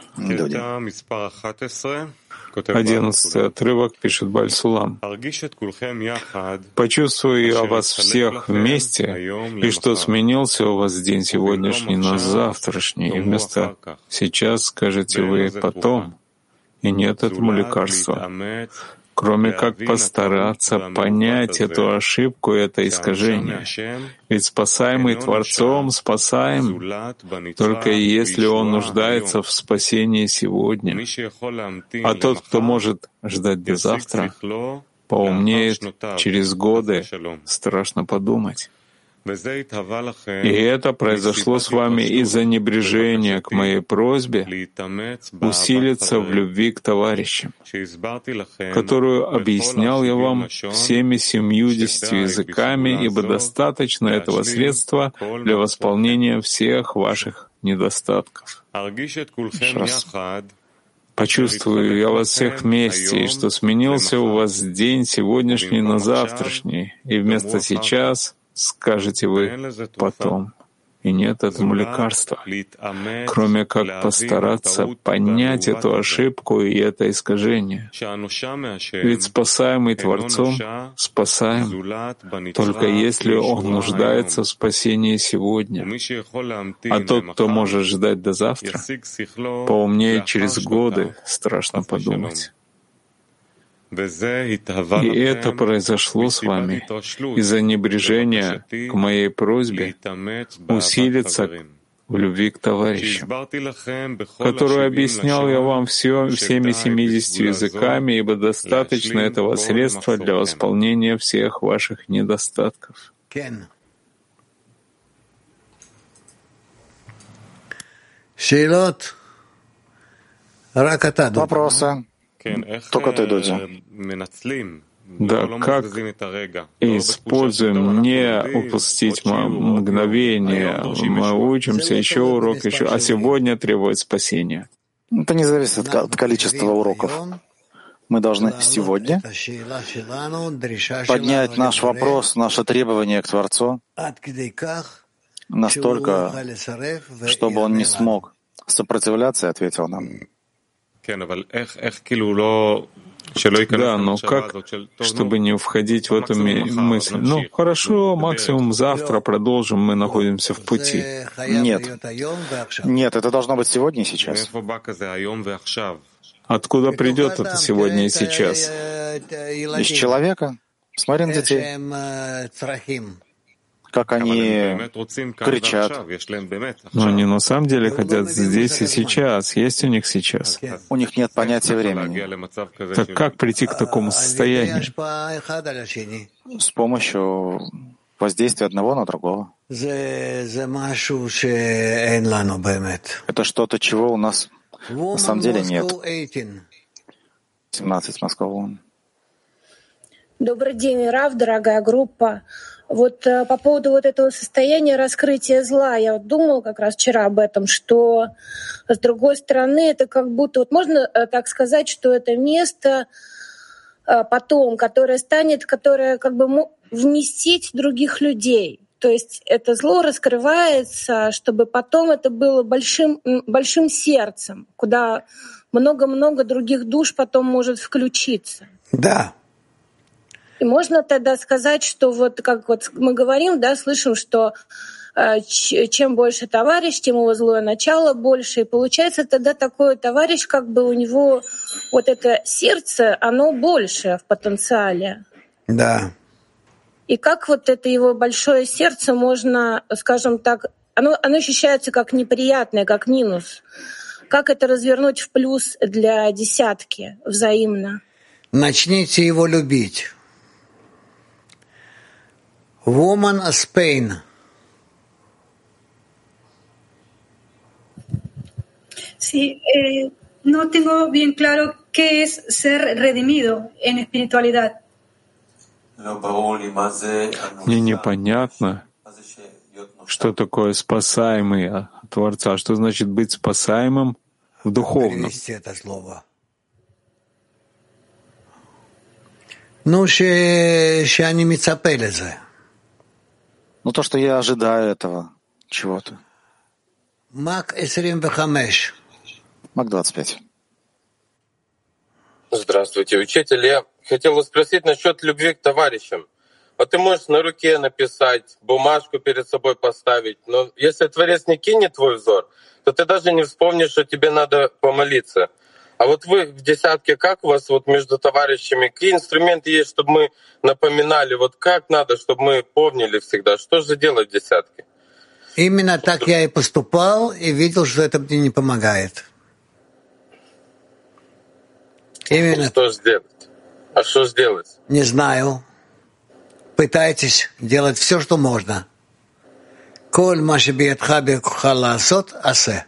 Одиннадцатый отрывок пишет Бааль Сулам. «Почувствую я вас всех вместе, и что сменился у вас день сегодняшний на завтрашний, и вместо «сейчас» скажете вы «потом», и нет этому лекарства, кроме как постараться понять эту ошибку и это искажение. Ведь спасаемый Творцом спасаем, только если он нуждается в спасении сегодня. А тот, кто может ждать до завтра, поумнеет через годы, страшно подумать. И это произошло с вами из-за небрежения к моей просьбе усилиться в любви к товарищам, которую объяснял я вам всеми семьюдесятью языками, ибо достаточно этого средства для восполнения всех ваших недостатков. Еще раз. Почувствую я вас всех вместе, и что сменился у вас день сегодняшний на завтрашний, и вместо «сейчас» скажете вы «потом». И нет этому лекарства, кроме как постараться понять эту ошибку и это искажение. Ведь спасаемый Творцом спасаем, только если он нуждается в спасении сегодня. А тот, кто может ждать до завтра, поумнеет через годы, страшно подумать. И это произошло с вами из-за небрежения к моей просьбе усилиться в любви к товарищам, которую объяснял я вам все, всеми семидесятью языками, ибо достаточно этого средства для восполнения всех ваших недостатков. Вопросы? Только ты, Дудя. Да, как используем не упустить мгновение? Мы учимся еще урок, еще, а сегодня требует спасения. Это не зависит от, от количества уроков. Мы должны сегодня поднять наш вопрос, наше требование к Творцу настолько, чтобы он не смог сопротивляться и ответил нам. Да, но как, чтобы не входить в эту мысль? Ну, хорошо, максимум завтра продолжим, мы находимся в пути. Нет. Нет, это должно быть сегодня и сейчас. Откуда придет это сегодня и сейчас? Из человека. Смотри на детей. Как они кричат. Но они на самом деле хотят здесь и сейчас. Есть у них сейчас. У них нет понятия времени. Так как прийти к такому состоянию? С помощью воздействия одного на другого. Это что-то, чего у нас на самом деле нет. семнадцать Москва. Добрый день, Рав, дорогая группа. Вот э, по поводу вот этого состояния раскрытия зла, я вот думала как раз вчера об этом, что с другой стороны это как будто, вот можно э, так сказать, что это место э, потом, которое станет, которое как бы вместить других людей. То есть это зло раскрывается, чтобы потом это было большим, большим сердцем, куда много-много других душ потом может включиться. Да. И можно тогда сказать, что вот как вот мы говорим, да, слышим, что э, чем больше товарищ, тем его злое начало больше. И получается тогда такой товарищ, как бы у него вот это сердце, оно больше в потенциале. Да. И как вот это его большое сердце можно, скажем так, оно, оно ощущается как неприятное, как минус. Как это развернуть в плюс для десятки взаимно? Начните его любить. Woman Spain. Sí, eh, no tengo bien claro qué es ser redimido en espiritualidad. Мне непонятно, что такое спасаемый от Творца, что значит быть спасаемым в духовном. Ну, שאני מצפה לזה. Ну, то, что я ожидаю этого чего-то. Мак двадцать пять. Мак двадцать пять. Здравствуйте, учитель. Я хотел вас спросить насчет любви к товарищам. Вот ты можешь на руке написать, бумажку перед собой поставить, но если Творец не кинет твой взор, то ты даже не вспомнишь, что тебе надо помолиться. А вот вы в десятке, как у вас вот между товарищами, какие инструменты есть, чтобы мы напоминали, вот как надо, чтобы мы помнили всегда, что же делать в десятке? Именно так я и поступал, и видел, что это мне не помогает. Именно. Что сделать? А что сделать? Не знаю. Пытайтесь делать все, что можно. Коль машибиетха бекуха лаасот асе.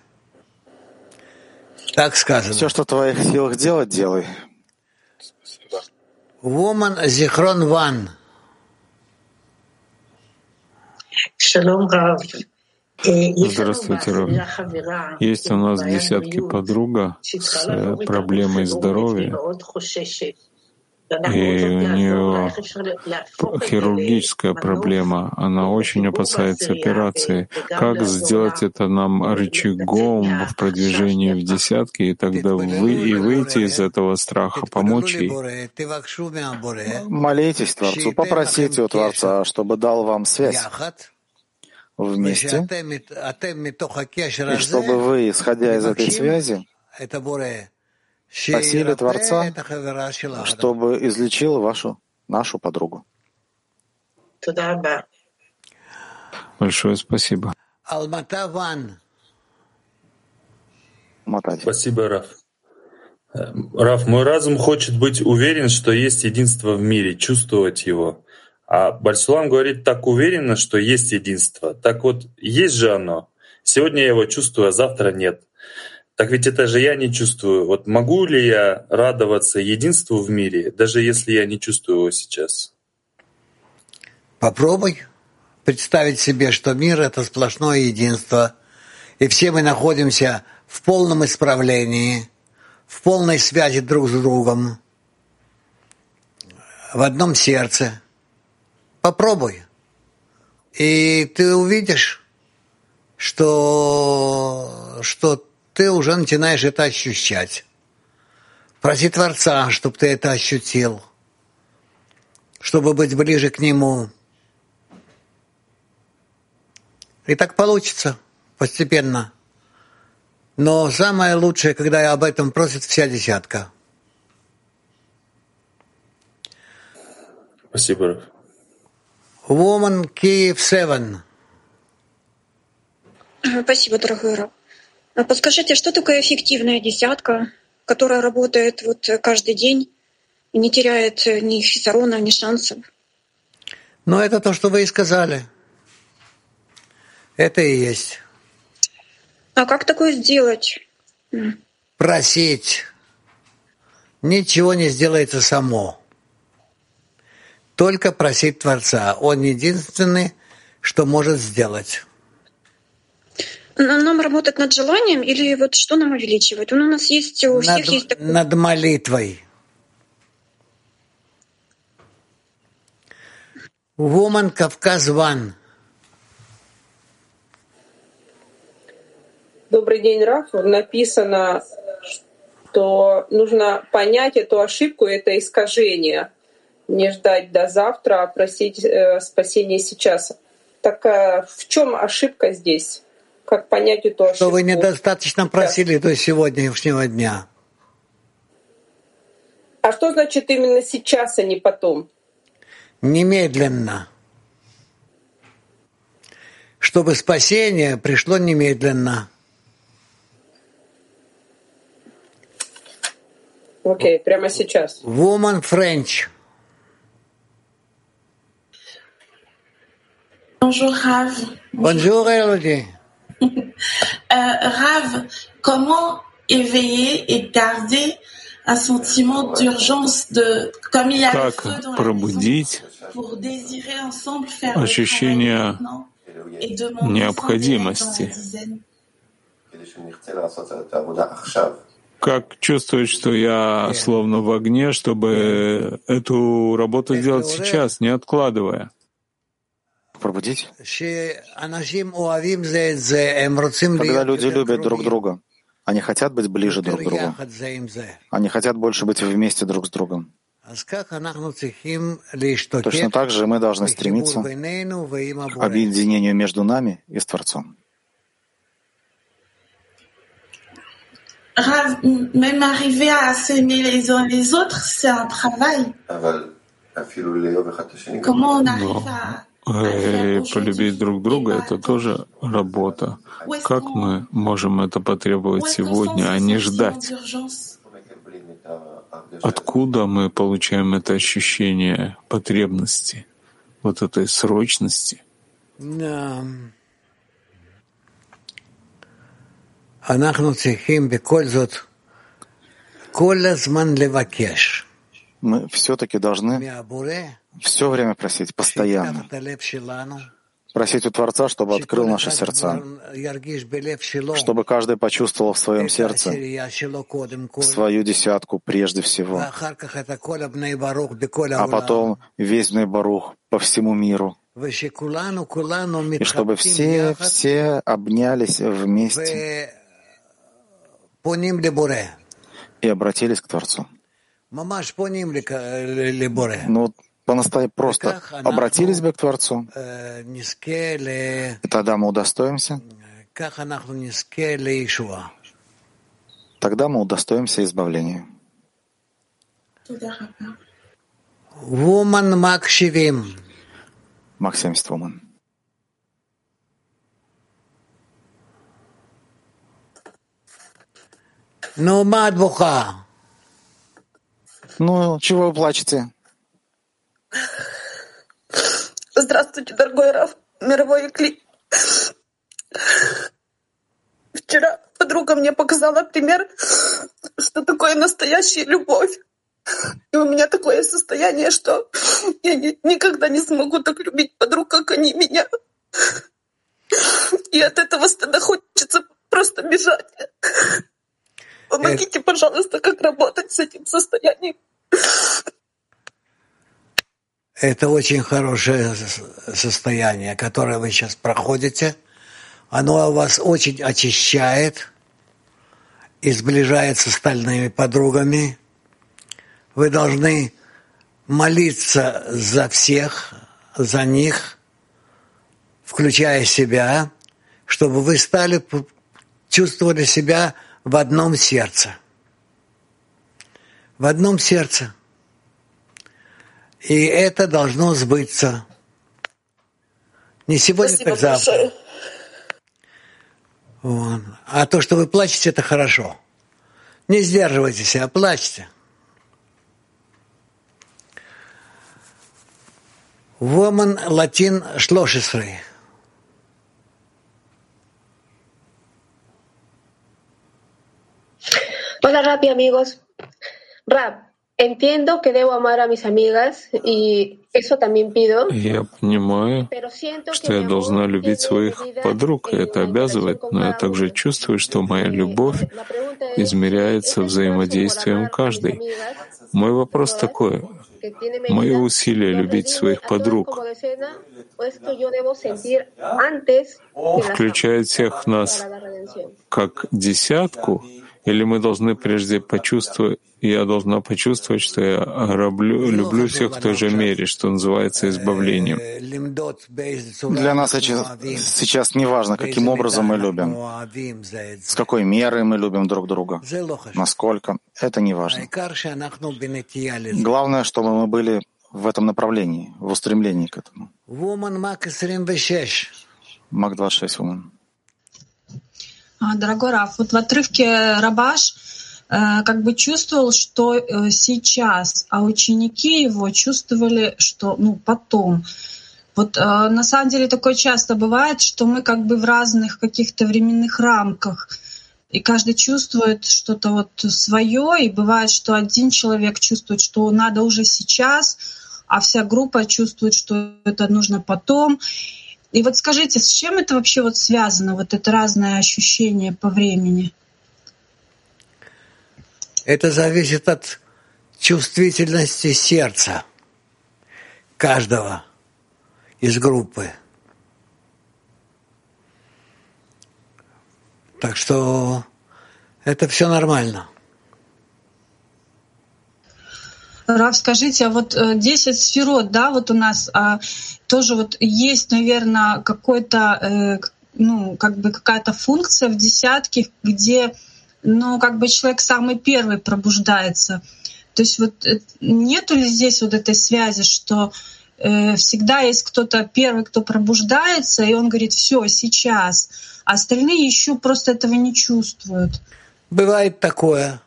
Так сказано. Все, что в твоих силах делать, делай. Спасибо. Woman Зихрон Ван. Здравствуйте, Рав. Есть у нас десятки подруга с проблемой здоровья, и у нее хирургическая проблема. Она очень опасается операции. Как сделать это нам рычагом в продвижении в десятки, и тогда вы и выйти из этого страха, помочь ей? Молитесь Творцу, попросите у Творца, чтобы дал вам связь вместе, и чтобы вы, исходя из этой связи, просили Творца, чтобы излечил вашу, нашу подругу. Большое спасибо. Спасибо, Раф. Раф, мой разум хочет быть уверен, что есть единство в мире, чувствовать его. А Барсулам говорит так уверенно, что есть единство. Так вот, есть же оно. Сегодня я его чувствую, а завтра нет. Так ведь это же я не чувствую. Вот могу ли я радоваться единству в мире, даже если я не чувствую его сейчас? Попробуй представить себе, что мир — это сплошное единство, и все мы находимся в полном исправлении, в полной связи друг с другом, в одном сердце. Попробуй, и ты увидишь, что, что ты уже начинаешь это ощущать. Проси Творца, чтобы ты это ощутил, чтобы быть ближе к Нему. И так получится постепенно. Но самое лучшее, когда об этом просит вся десятка. Спасибо. Woman Kiev seven. Спасибо, дорогой Рав. Подскажите, что такое эффективная десятка, которая работает вот каждый день и не теряет ни хисарона, ни шансов? Ну, это то, что вы и сказали. Это и есть. А как такое сделать? Просить. Ничего не сделается само. Только просить Творца. Он единственный, что может сделать. Нам работать над желанием или вот что нам увеличивать? Он у нас есть, у всех над, есть такой... Над молитвой. Woman Кавказ One. Добрый день, Раф. Написано, что нужно понять эту ошибку, это искажение. Не ждать до завтра, а просить э, спасения сейчас. Так э, в чем ошибка здесь? Как понять эту ошибку? Что вы недостаточно просили до сегодняшнего дня. А что значит именно сейчас, а не потом? Немедленно. Чтобы спасение пришло немедленно. Окей, okay, прямо сейчас. Woman French. Bonjour Rav. Bonjour Elodie. euh, Rav, comment éveiller et garder un sentiment d'urgence de, comme il y a le feu dans la maison, pour désirer ensemble faire ощущение et demander необходимости. Как чувствовать, что я словно в огне, чтобы эту работу сделать сейчас, не откладывая? Пробудить? Когда люди любят друг друга, они хотят быть ближе друг к другу. Они хотят больше быть вместе друг с другом. Точно так же мы должны стремиться к объединению между нами и с Творцом. Rav, même arriver à s'aimer les uns les autres, c'est un travail. Comment on arrive à... И полюбить друг друга — это тоже работа. Как мы можем это потребовать сегодня, а не ждать? Откуда мы получаем это ощущение потребности, вот этой срочности? Мы все-таки должны все время просить, постоянно. Просить у Творца, чтобы открыл наши сердца, чтобы каждый почувствовал в своем сердце свою десятку прежде всего, а потом весь Бней Барух по всему миру, и чтобы все, все обнялись вместе и обратились к Творцу. Ну, по-настоящему просто обратились бы к Творцу, и тогда мы удостоимся, тогда мы удостоимся избавления. Woman Мак семьдесят. Мак семьдесят, Woman. Ну, Мадбуха. Ну, чего вы плачете? Здравствуйте, дорогой Раф, мировой Кли. Вчера подруга мне показала пример, что такое настоящая любовь. И у меня такое состояние, что я ни, никогда не смогу так любить подруг, как они меня. И от этого стыда хочется просто бежать. Помогите, пожалуйста, как работать с этим состоянием. Это очень хорошее состояние, которое вы сейчас проходите. Оно вас очень очищает и сближает с остальными подругами. вы должны молиться за всех, за них, включая себя, чтобы вы стали, чувствовали себя в одном сердце. В одном сердце. И это должно сбыться. Не сегодня, Спасибо так завтра. большое. Вот. А то, что вы плачете, это хорошо. Не сдерживайте себя, плачьте. Woman Latin шлошесрей. Hola, Rap y amigos. Rap, entiendo que debo amar a mis amigas y eso también pido. Я понимаю, что я должна любить своих подруг, и это обязывает, но я также чувствую, что моя любовь измеряется взаимодействием каждой. Мой вопрос такой. Мои усилия любить своих подруг включают всех нас как десятку, или мы должны прежде почувствовать, я должна почувствовать, что я люблю, люблю всех в той же мере, что называется избавлением. Для нас сейчас не важно, каким образом мы любим, с какой мерой мы любим друг друга, насколько. Это не важно. Главное, чтобы мы были в этом направлении, в устремлении к этому. Мак двадцать шесть, Woman. Дорогой Раф, вот в отрывке Рабаш э, как бы чувствовал, что э, сейчас, а ученики его чувствовали, что ну потом. Вот э, на самом деле такое часто бывает, что мы как бы в разных каких-то временных рамках, и каждый чувствует что-то вот свое, и бывает, что один человек чувствует, что надо уже сейчас, а вся группа чувствует, что это нужно потом. И вот скажите, с чем это вообще вот связано, вот это разное ощущение по времени? Это зависит от чувствительности сердца каждого из группы. Так что это все нормально. Рав, скажите, а вот десять сферот, да, вот у нас а, тоже вот есть, наверное, какой-то, э, ну, как бы какая-то функция в десятке, где, ну, как бы человек самый первый пробуждается. То есть вот нету ли здесь вот этой связи, что э, всегда есть кто-то первый, кто пробуждается, и он говорит, все, сейчас, а остальные еще просто этого не чувствуют. Бывает такое.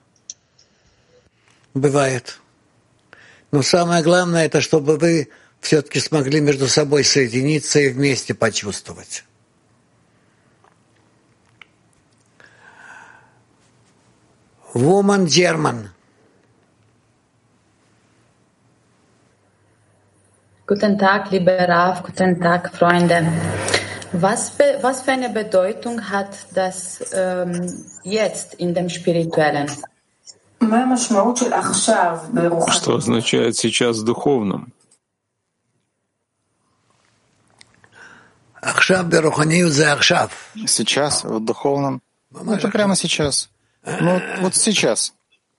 Бывает. Но самое главное, это чтобы вы все-таки смогли между собой соединиться и вместе почувствовать. Woman German. Guten Tag, lieber Rav, guten Tag, Freunde. Was, was für eine Bedeutung hat das ähm, jetzt in dem Spirituellen? Что означает сейчас в духовном? Сейчас в духовном? Ну, это прямо сейчас. Ну, вот сейчас.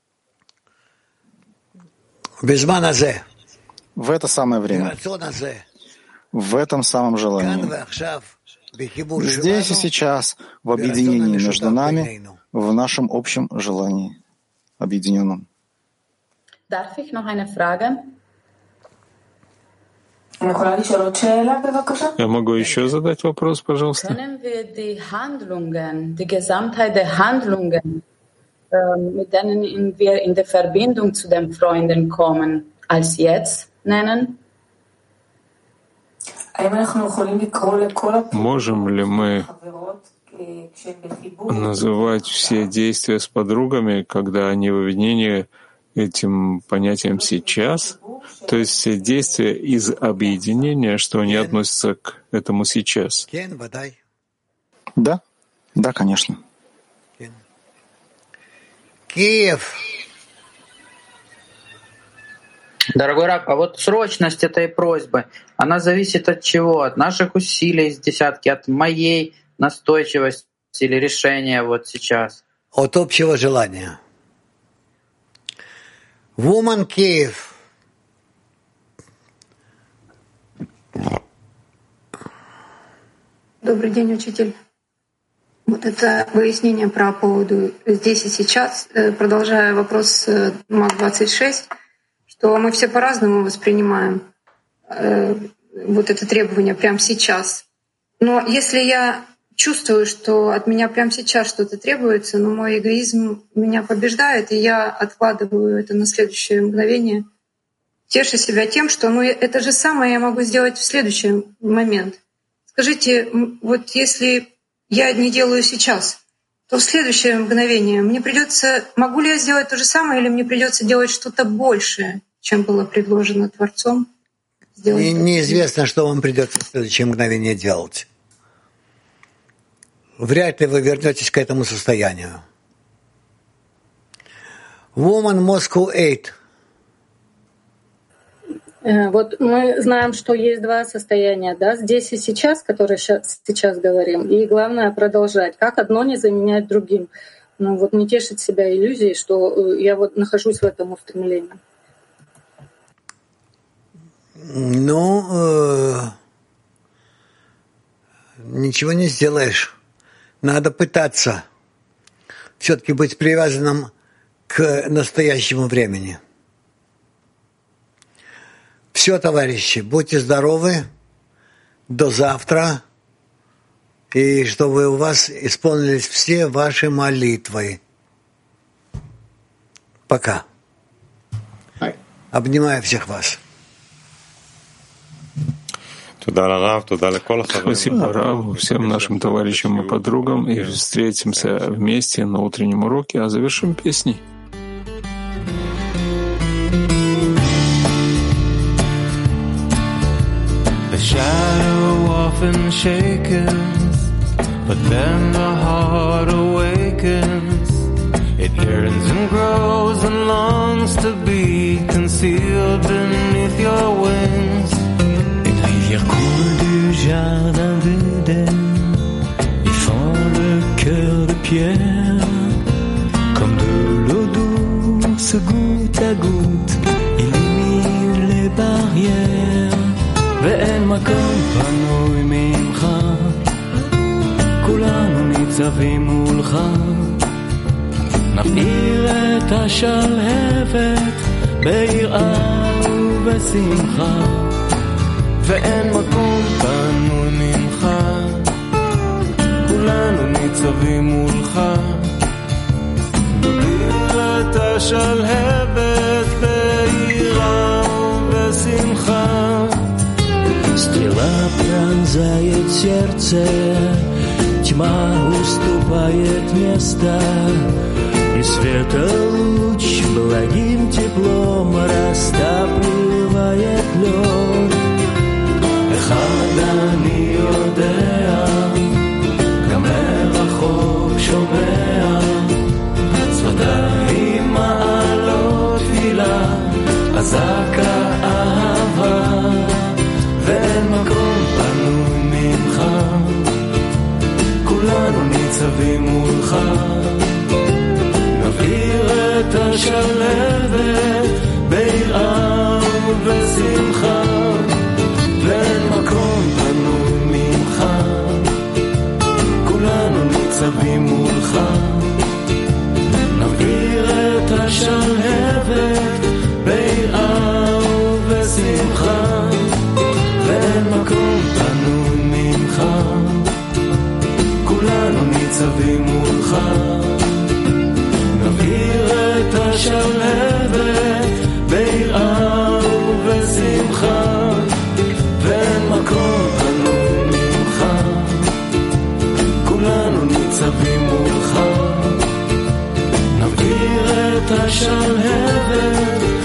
В это самое время. В этом самом желании. Здесь и сейчас, в объединении между нами, в нашем общем желании. Объединенном. Darf ich noch eine Frage? Я могу еще задать вопрос, пожалуйста? Können wir die Handlungen, die Gesamtheit der Handlungen, mit denen wir in der Verbindung zu den Freunden kommen, als jetzt nennen? Можем ли мы называть все действия с подругами, когда они в объединении этим понятием сейчас, то есть все действия из объединения, что они относятся к этому сейчас? Да, да, конечно. Киев. Дорогой Раб, а вот срочность этой просьбы, она зависит от чего? От наших усилий из десятки, от моей настойчивости или решения вот сейчас? От общего желания. Woman Kiev. Добрый день, учитель. Вот это выяснение про поводу здесь и сейчас, продолжая вопрос МАК двадцать шесть, что мы все по-разному воспринимаем вот это требование прямо сейчас. Но если я чувствую, что от меня прямо сейчас что-то требуется, но мой эгоизм меня побеждает, и я откладываю это на следующее мгновение, тешу себя тем, что ну, это же самое я могу сделать в следующий момент. Скажите, вот если я не делаю сейчас, то в следующее мгновение мне придется, могу ли я сделать то же самое, или мне придется делать что-то большее, чем было предложено Творцом? Не, неизвестно, что вам придется в следующее мгновение делать. Вряд ли вы вернетесь к этому состоянию. Woman Moscow восемь. Вот мы знаем, что есть два состояния, да, здесь и сейчас, которые сейчас, сейчас говорим, и главное продолжать, как одно не заменять другим. Ну вот не тешить себя иллюзией, что я вот нахожусь в этом устремлении. Ну, э, ничего не сделаешь. Надо пытаться все-таки быть привязанным к настоящему времени. Все, товарищи, будьте здоровы, до завтра, и чтобы у вас исполнились все ваши молитвы. Пока. Обнимаю всех вас. Спасибо Раву, всем нашим товарищам и подругам, и встретимся вместе на утреннем уроке, а завершим песней. The shadow often shakens, but then the heart awakens. It yearns and grows and longs to be concealed beneath your wings. Une rivière coule du jardin d'Éden et fend le cœur de pierre. Comme de l'eau douce, goutte à goutte, illumine les barrières. ואין מקום פנוי ממך, כולנו ניצבים מולך. נפעיל את השלהבת ביראה ובשמחה, ואין מקום פנוי ממך, כולנו ניצבים מולך. נפעיל את השלהבת ביראה ובשמחה. Стрела пронзает сердце, тьма уступает место, и светолуч благим теплом растапливает лед. אחד אני יודע, גם מרחוק שומע, שפתיים מעלות תפילה, אזעקה אהבה. ואין מקום פנוי ממך, כולנו ניצבים מולך. נבעיר את השלהבת ביראה ובשמחה, ואין מקום פנוי ממך, כולנו ניצבים מולך. נבעיר את השלהבת ביראה ובשמחה, ואין מקום פנוי ממך, כולנו ניצבים מולך. נבעיר את השלהבת ביראה ובשמחה, ואין מקום פנוי ממך, כולנו ניצבים מולך. נבעיר את השלהבת